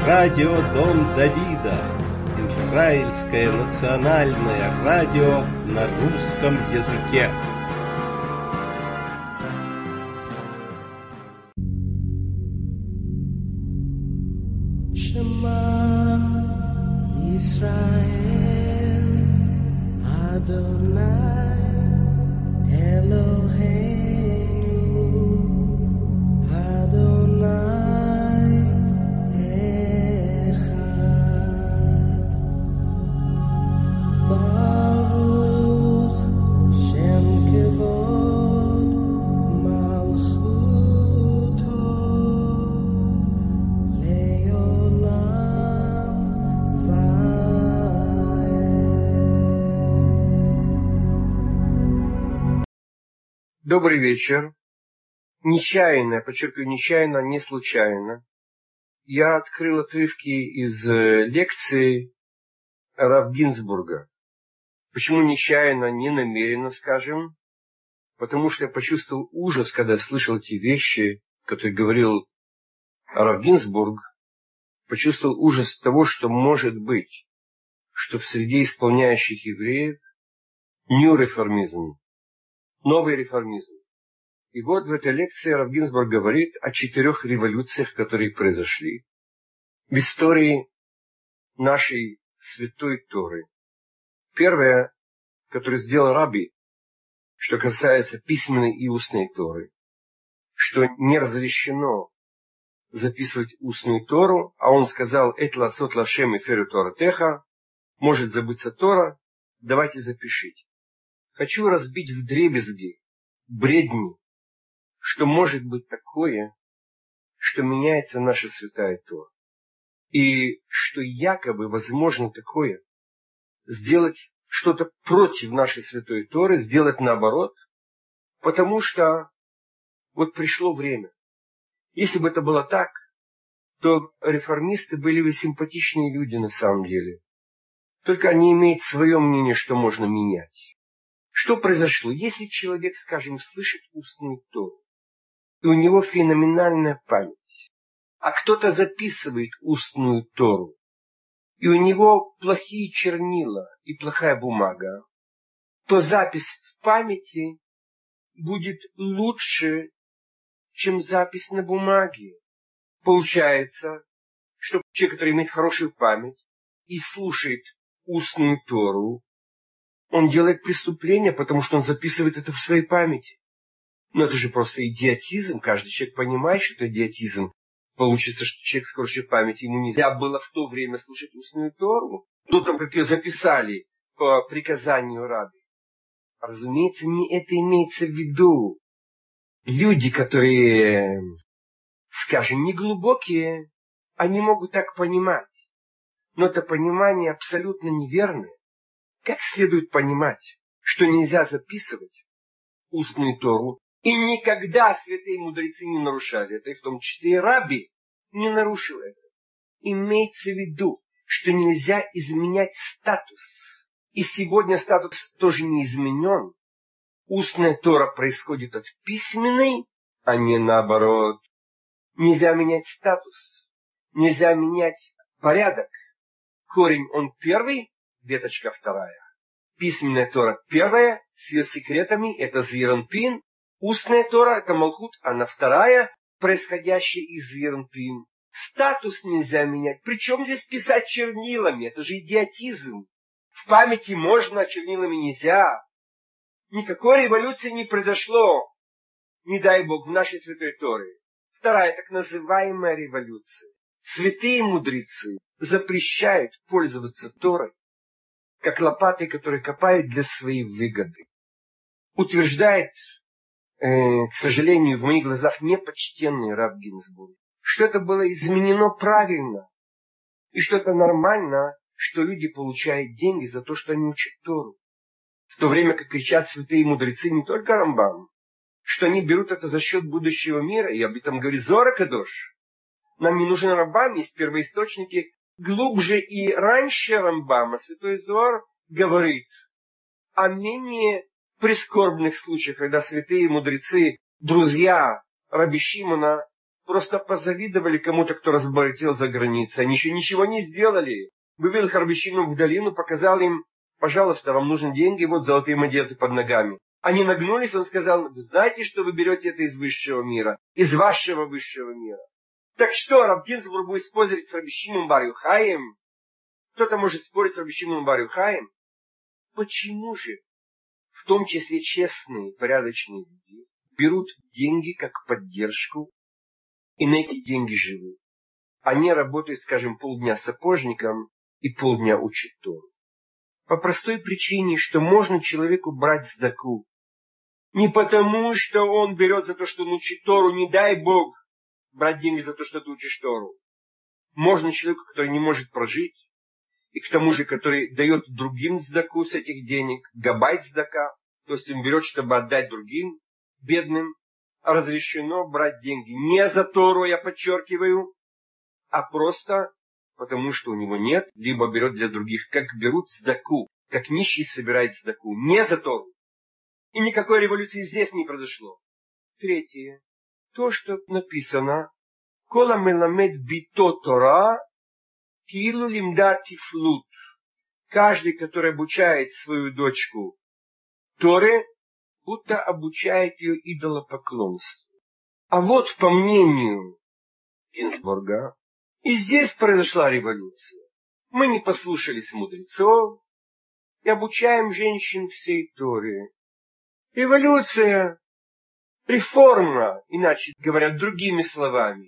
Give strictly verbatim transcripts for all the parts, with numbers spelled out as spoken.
Радио Дом Давида. Израильское национальное радио на русском языке. Shema Yisrael Adonai Eloheinu Adonai Echad Baruch Shem Kevod Malchuto Leolam Vaed. Добрый вечер. Нечаянно, подчеркиваю, нечаянно, не случайно. Я открыл отрывки из э, лекции Рав Гинзбурга. Почему нечаянно, не намеренно, скажем? Потому что я почувствовал ужас, когда слышал эти вещи, которые говорил Рав Гинзбург. Почувствовал ужас того, что может быть, что в среде исполняющих евреев new реформизм, новый реформизм. И вот в этой лекции Рав Гинзбург говорит о четырех революциях, которые произошли в истории нашей святой Торы. Первое, которое сделал Раби, что касается письменной и устной Торы, что не разрешено записывать устную Тору, а он сказал: «Эт ласот лашем и феру торатеха», может забыться Тора, давайте запишите. Хочу разбить вдребезги бредни, что может быть такое, что меняется наша святая Тора. И что якобы возможно такое, сделать что-то против нашей святой Торы, сделать наоборот, потому что вот пришло время. Если бы это было так, то реформисты были бы симпатичные люди на самом деле. Только они имеют свое мнение, что можно менять. Что произошло? Если человек, скажем, слышит устную Тору, и у него феноменальная память, а кто-то записывает устную Тору, и у него плохие чернила и плохая бумага, то запись в памяти будет лучше, чем запись на бумаге. Получается, что человек, который имеет хорошую память и слушает устную Тору, он делает преступление, потому что он записывает это в своей памяти. Но это же просто идиотизм. Каждый человек понимает, что это идиотизм. Получится, что человек с хорошей памятью, ему нельзя было в то время слушать устную Тору, до того, как ее записали по приказанию Раби. Разумеется, не это имеется в виду. Люди, которые, скажем, неглубокие, они могут так понимать. Но это понимание абсолютно неверное. Как следует понимать, что нельзя записывать устную Тору, и никогда святые мудрецы не нарушали это, и в том числе и Раби не нарушил это. Имеется в виду, что нельзя изменять статус. И сегодня статус тоже не изменен. Устная Тора происходит от письменной, а не наоборот. Нельзя менять статус. Нельзя менять порядок. Корень он первый, веточка вторая. Письменная Тора первая, с ее секретами, это Зеир-Анпин. Устная Тора, это Малхут, она вторая, происходящая из Зеир-Анпин. Статус нельзя менять. Причем здесь писать чернилами? Это же идиотизм. В памяти можно, а чернилами нельзя. Никакой революции не произошло, не дай Бог, в нашей святой Торе. Вторая, так называемая революция. Святые мудрецы запрещают пользоваться Торой, как лопатой, которые копают для своей выгоды. Утверждает, э, к сожалению, в моих глазах непочтенный Рав Гинзбург, что это было изменено правильно, и что это нормально, что люди получают деньги за то, что они учат Тору. В то время как кричат святые мудрецы, не только Рамбам, что они берут это за счет будущего мира, и об этом говорит Зоар ха-Кадош. Нам не нужен Рамбам, есть первоисточники глубже и раньше Рамбама. Святой Зоар говорит о менее прискорбных случаях, когда святые мудрецы, друзья Раби Шимона, просто позавидовали кому-то, кто разбогател за границей. Они еще ничего не сделали. Вывел Харбищину в долину, показал им: пожалуйста, вам нужны деньги, вот золотые монеты под ногами. Они нагнулись, он сказал: вы знаете, что вы берете это из высшего мира, из вашего высшего мира. Так что, Рав Гинзбург будет спорить с Раби Шимон бар Йохаем? Кто-то может спорить с Раби Шимоном бар Йохаем? Почему же, в том числе честные, порядочные люди, берут деньги как поддержку и на эти деньги живут? Они работают, скажем, полдня сапожником и полдня учат Тору. По простой причине, что можно человеку брать сдаку. Не потому, что он берет за то, что он учит Тору, не дай Бог, брать деньги за то, что ты учишь Тору. Можно человеку, который не может прожить, и к тому же, который дает другим сдаку с этих денег, габайт сдака, то есть он берет, чтобы отдать другим бедным, разрешено брать деньги не за Тору, я подчеркиваю, а просто потому, что у него нет, либо берет для других, как берут сдаку, как нищий собирает сдаку, не за Тору. И никакой революции здесь не произошло. Третье. То, что написано: «Кола меламед бито Тора, килу лимда тифлут». Каждый, который обучает свою дочку Торе, будто обучает ее идолопоклонству. А вот по мнению Гинзбурга, и здесь произошла революция. Мы не послушались мудрецов и обучаем женщин всей Торе. Революция, реформа, иначе говоря, другими словами.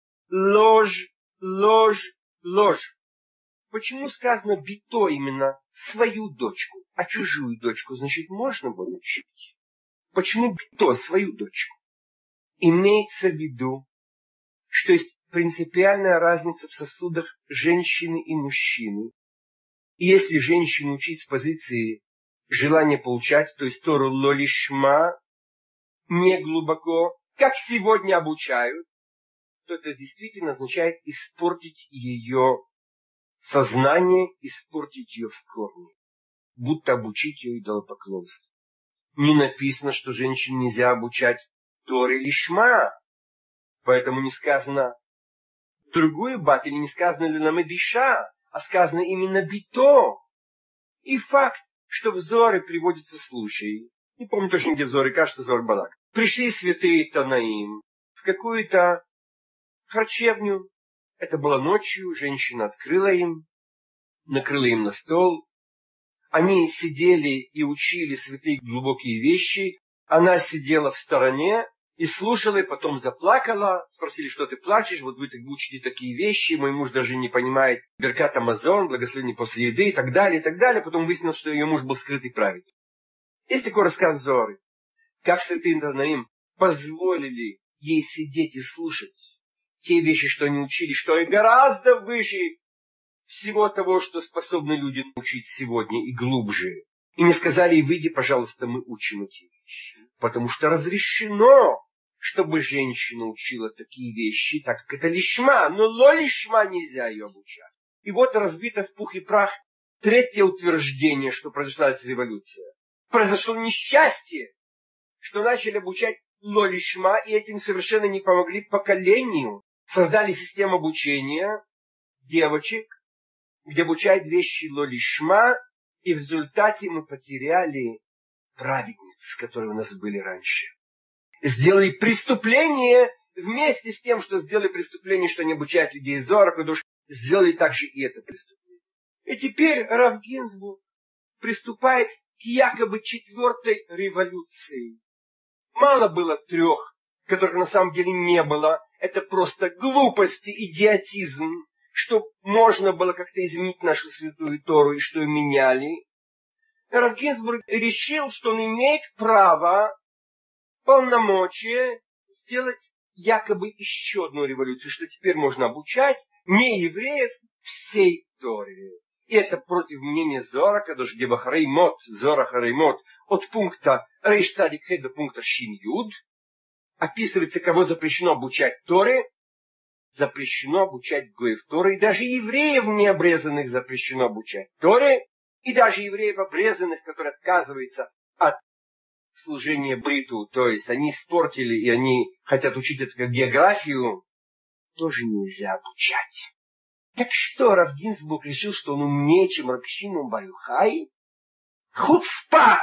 Ложь, ложь, ложь. Почему сказано бито именно свою дочку, а чужую дочку, значит, можно было учить? Почему бито свою дочку? Имеется в виду, что есть принципиальная разница в сосудах женщины и мужчины. И если женщину учить с позиции желания получать, то есть Тору лолишма, не глубоко, как сегодня обучают, то это действительно означает испортить ее сознание, испортить ее в корне, будто обучить ее идолопоклонству. Не написано, что женщине нельзя обучать Торе лишма, поэтому не сказано другую бат, или не сказано ленамедиша, а сказано именно бито. И факт, что в Зоре приводятся случаи, не помню точно, где в Зоре, кажется, Зор Балак, пришли святые Танаим в какую-то харчевню. Это было ночью, женщина открыла им, накрыла им на стол. Они сидели и учили святые глубокие вещи. Она сидела в стороне и слушала, и потом заплакала. Спросили: что ты плачешь? Вот вы учите такие вещи, мой муж даже не понимает Беркат Амазон, благословение после еды и так далее, и так далее. Потом выяснилось, что ее муж был скрытый праведник. И такой рассказ Зоры. Как святые Танаим позволили ей сидеть и слушать те вещи, что они учили, что и гораздо выше всего того, что способны люди научить сегодня, и глубже. И не сказали: и выйди, пожалуйста, мы учим эти вещи. Потому что разрешено, чтобы женщина учила такие вещи, так как это лишма, но ло лишма нельзя ее обучать. И вот разбито в пух и прах третье утверждение, что произошла эта революция. Произошло несчастье, что начали обучать ло лишма, и этим совершенно не помогли поколению. Создали систему обучения девочек, где обучают вещи ло лишма, и в результате мы потеряли праведниц, которые у нас были раньше. Сделали преступление вместе с тем, что сделали преступление, что не обучают людей Зора, потому что сделали также и это преступление. И теперь Рав Гинзбург приступает к якобы четвертой революции. Мало было трех, которых на самом деле не было. Это просто глупость и идиотизм, что можно было как-то изменить нашу святую Тору, и что меняли. Рав Гинзбург решил, что он имеет право, полномочия сделать якобы еще одну революцию, что теперь можно обучать неевреев всей Торе. И это против мнения Зора, Кадош Геба Хареймот, Зора Хареймот, от пункта Рейш Цадик Хей до пункта Шин Юд, описывается, кого запрещено обучать Торе, запрещено обучать Гоев Торы, и даже евреев необрезанных запрещено обучать Торе, и даже евреев обрезанных, которые отказываются от служение бриту, то есть они испортили, и они хотят учить это как географию, тоже нельзя обучать. Так что Рав Гинзбург решил, что он умнее, чем Рав Шимон бар Йохай? Хуцпа!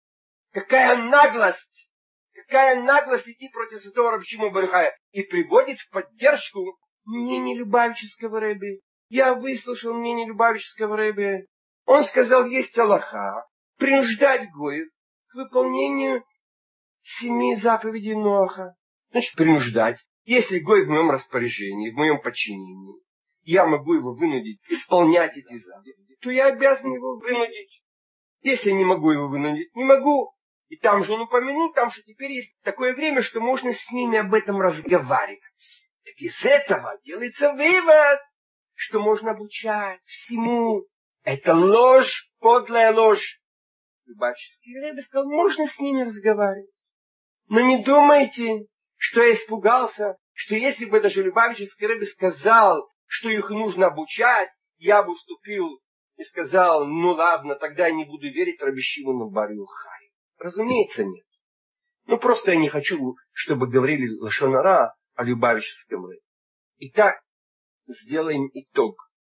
Какая наглость! Какая наглость идти против святого Рав Шимона бар Йохая! И приводит в поддержку мнение Любавического рэбби. Я выслушал мнение Любавического рэбби. Он сказал, есть алаха, принуждать гоев к выполнению семи заповедей Ноаха. Значит, принуждать. Если гой в моем распоряжении, в моем подчинении, я могу его вынудить исполнять эти заповеди, то я обязан его вынудить. Если не могу его вынудить, не могу. И там же он упомянул, там что теперь есть такое время, что можно с ними об этом разговаривать. Так из этого делается вывод, что можно обучать всему. Это ложь, подлая ложь. Любавический рэбби сказал, можно с ними разговаривать. Но не думайте, что я испугался, что если бы даже Любавический рэбби сказал, что их нужно обучать, я бы уступил и сказал, ну ладно, тогда я не буду верить Раби Шимону бар Йохай. Разумеется, нет. Ну просто я не хочу, чтобы говорили лашон ара о Любавическом рэбби. Итак, сделаем итог.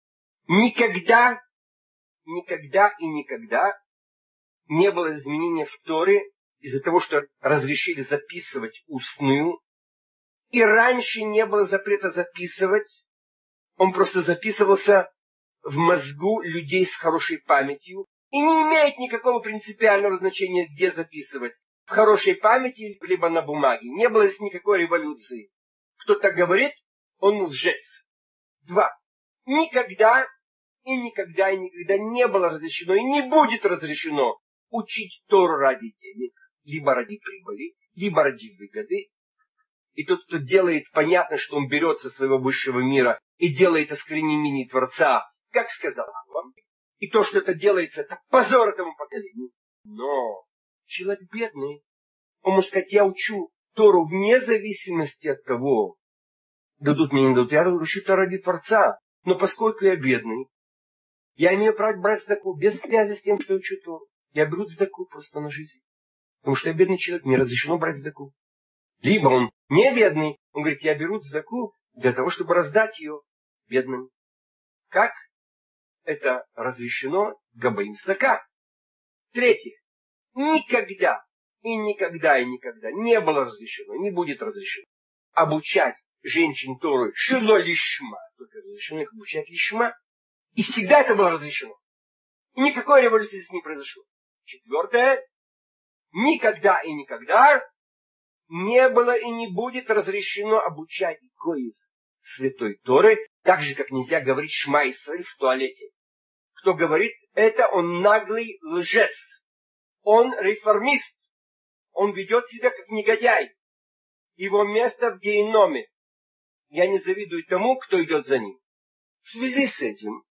Никогда, никогда и никогда не было изменения в Торе из-за того, что разрешили записывать устную. И раньше не было запрета записывать. Он просто записывался в мозгу людей с хорошей памятью. И не имеет никакого принципиального значения, где записывать. В хорошей памяти, либо на бумаге. Не было здесь никакой революции. Кто так говорит, он лжец. Два. Никогда и никогда и никогда не было разрешено и не будет разрешено учить Тору ради денег, либо ради прибыли, либо ради выгоды. И тот, кто делает, понятно, что он берет со своего высшего мира и делает осквернение Творца, как сказал вам. И то, что это делается, это позор этому поколению. Но человек бедный, он может сказать, я учу Тору вне зависимости от того, дадут мне, не дадут. Я учу Тору ради Творца. Но поскольку я бедный, я имею право брать цдаку без связи с тем, что я учу Тору. Я беру цдаку просто на жизнь. Потому что я бедный человек, мне разрешено брать цдаку. Либо он не бедный, он говорит, я беру цдаку для того, чтобы раздать ее бедным. Как это разрешено габаим цдака? Третье. Никогда и никогда и никогда не было разрешено, не будет разрешено обучать женщин Тору шило лишма, только разрешено их обучать лишма. И всегда это было разрешено. И никакой революции здесь не произошло. Четвертое. Никогда и никогда не было и не будет разрешено обучать гоев святой Торы, так же, как нельзя говорить Шма Исраэль в туалете. Кто говорит это, он наглый лжец. Он реформист. Он ведет себя как негодяй. Его место в геноме. Я не завидую тому, кто идет за ним. В связи с этим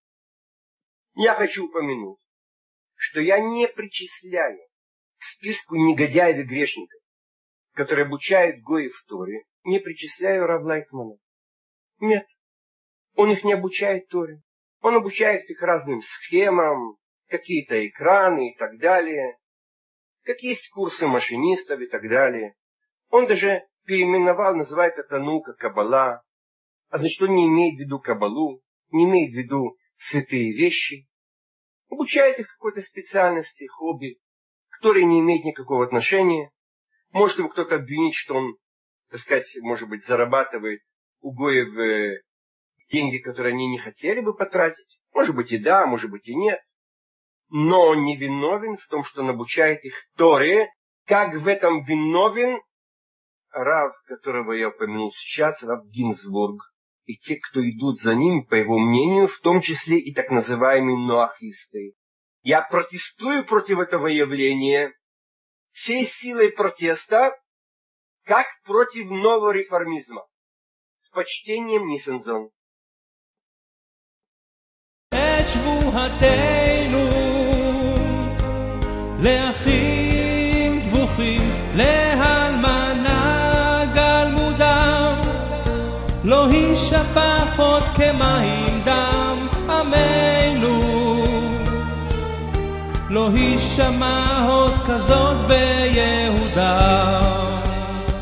я хочу упомянуть, что я не причисляю к списку негодяев и грешников, которые обучают гоев в Торе, не причисляю Рав Лайтмана. Нет, он их не обучает Торе. Он обучает их разным схемам, какие-то экраны и так далее, как есть курсы машинистов и так далее. Он даже переименовал, называет это наука Каббала, а значит, он не имеет в виду Каббалу, не имеет в виду святые вещи, обучает их какой-то специальности, хобби, которые не имеют никакого отношения. Может его кто-то обвинить, что он, так сказать, может быть, зарабатывает у гоев э, деньги, которые они не хотели бы потратить. Может быть и да, может быть и нет. Но он не виновен в том, что он обучает их Торе, как в этом виновен Рав, которого я упомянул сейчас, Рав Гинзбург. И те, кто идут за ним, по его мнению, в том числе и так называемые ноахисты. Я протестую против этого явления всей силой протеста, как против нового реформизма. С почтением, Ниссензон. לא יישפך עוד כמים דם עמנו, לא יישמע עוד כזאת ב